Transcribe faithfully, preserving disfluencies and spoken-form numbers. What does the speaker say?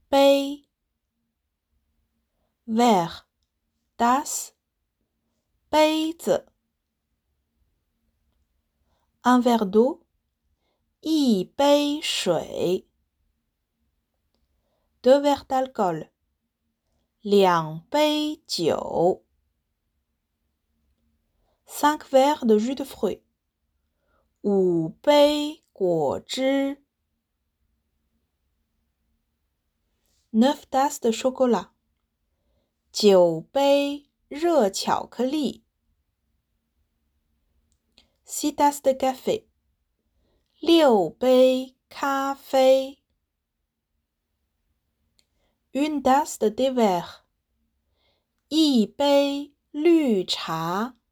杯 verre tasse 杯子 un verre d'eau 一杯水 deux verres d'alcool 两杯酒 cinq verres de jus de fruits 五杯果汁 neuf tasses de chocolat 九杯热巧克力 six tasses de café 六杯咖啡 une tasse de thé vert 一杯绿茶